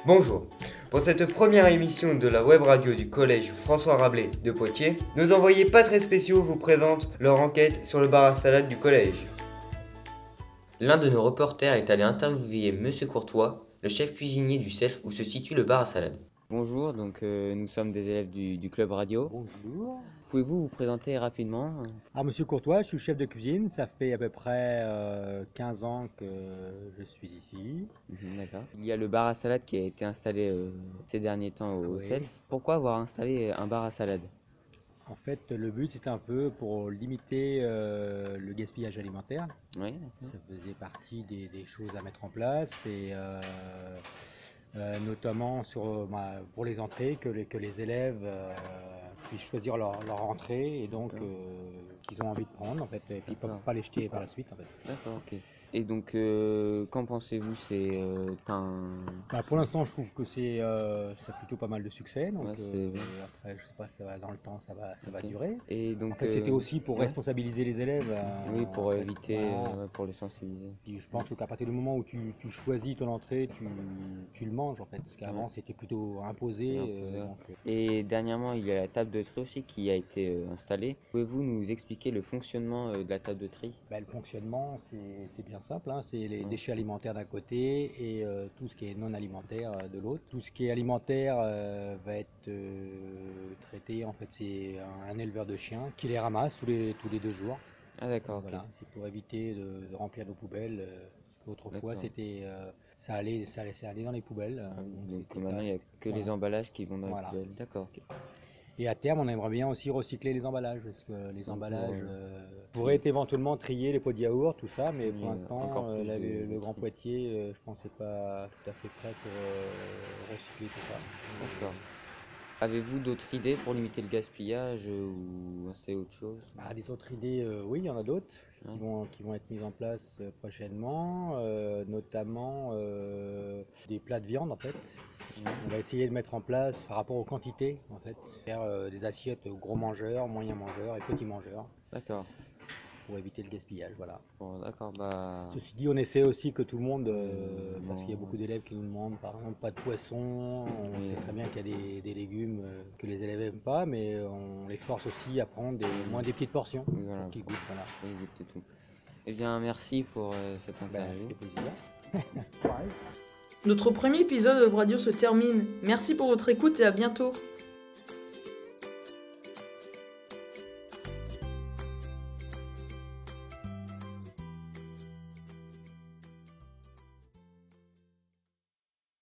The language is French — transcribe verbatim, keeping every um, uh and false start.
Bonjour. Pour cette première émission de la web radio du collège François Rabelais de Poitiers, nos envoyés pas très spéciaux vous présentent leur enquête sur le bar à salade du collège. L'un de nos reporters est allé interviewer Monsieur Courtois, le chef cuisinier du Self où se situe le bar à salade. Bonjour, donc euh, nous sommes des élèves du, du club radio. Bonjour. Pouvez-vous vous présenter rapidement? Alors, Monsieur Courtois, je suis chef de cuisine. Ça fait à peu près euh, quinze ans que je suis ici. Mhm, d'accord. Il y a le bar à salade qui a été installé euh, ces derniers temps au Oui. Self. Pourquoi avoir installé un bar à salade? En fait, le but, c'était un peu pour limiter euh, le gaspillage alimentaire. Oui, d'accord. Ça faisait partie des, des choses à mettre en place et euh, euh, notamment sur, euh, bah, pour les entrées, que les, que les élèves euh, puissent choisir leur, leur entrée et donc D'accord. euh, qu'ils ont envie de prendre en fait, et puis pas, D'accord. pas les jeter par la suite en fait. D'accord, ok. Et donc, euh, qu'en pensez-vous? C'est euh, un... Bah, pour l'instant, je trouve que c'est euh, ça a plutôt pas mal de succès. Donc Ouais, euh, c'est bien. après, je sais pas, ça va dans le temps, ça va, ça va Ok. durer. Et En donc, fait, c'était euh, aussi pour ouais. responsabiliser les élèves. euh, Oui, en pour fait. éviter, Voilà. euh, ouais, pour les sensibiliser. Puis je pense qu'à partir du moment où tu, tu choisis ton entrée, tu, tu le manges en fait. Parce Ouais, qu'avant, c'était plutôt c'est un imposé. peu euh, ça. donc, euh, Et dernièrement, il y a la table de tri aussi qui a été euh, installée. Pouvez-vous nous expliquer le fonctionnement euh, de la table de tri? bah, le fonctionnement, c'est c'est bien simple, hein. C'est les Ouais, déchets alimentaires d'un côté et euh, tout ce qui est non alimentaire euh, de l'autre. Tout ce qui est alimentaire euh, va être euh, traité, en fait, c'est un, un éleveur de chiens qui les ramasse tous les, tous les deux jours. Ah Donc d'accord, ok. voilà, c'est pour éviter de, de remplir nos poubelles. euh, Autrefois, D'accord. c'était, euh, ça allait, ça laissait aller dans les poubelles. euh, Ah oui, donc donc c'était maintenant, pas, il n'y a que les voilà, emballages qui vont dans la voilà. poubelle. D'accord, ok. Et à terme, on aimerait bien aussi recycler les emballages, parce que les Oui, pour emballages euh, euh, pourraient trier. être éventuellement triés, les pots de yaourt, tout ça, mais Oui, pour euh, l'instant, encore euh, plus là, de, le, de le Grand tri. Poitiers, euh, je pense, n'est pas tout à fait prêt pour euh, recycler tout ça. D'accord. Avez-vous d'autres idées pour limiter le gaspillage euh, ou c'est autre chose? Bah, des autres idées, euh, oui, il y en a d'autres qui Ouais. vont, qui vont être mises en place euh, prochainement, euh, notamment euh, des plats de viande en fait. On va essayer de mettre en place par rapport aux quantités en fait, faire euh, des assiettes gros mangeurs, moyens mangeurs et petits mangeurs D'accord. pour éviter le gaspillage. Voilà. Bon, d'accord, bah. Ceci dit, on essaie aussi que tout le monde, euh, euh, parce qu'il y a non, beaucoup d'élèves qui nous demandent par exemple pas de poisson, on oui, sait très bien qu'il y a des, des légumes euh, que les élèves n'aiment pas, mais on les force aussi à prendre des, oui, moins des petites portions oui, voilà, pour qu'ils goûtent. Voilà. faut éviter tout. Eh bien, merci pour euh, cette Ben, interview. c'était plaisir. Pareil. Notre premier épisode de Web Radio se termine. Merci pour votre écoute et à bientôt.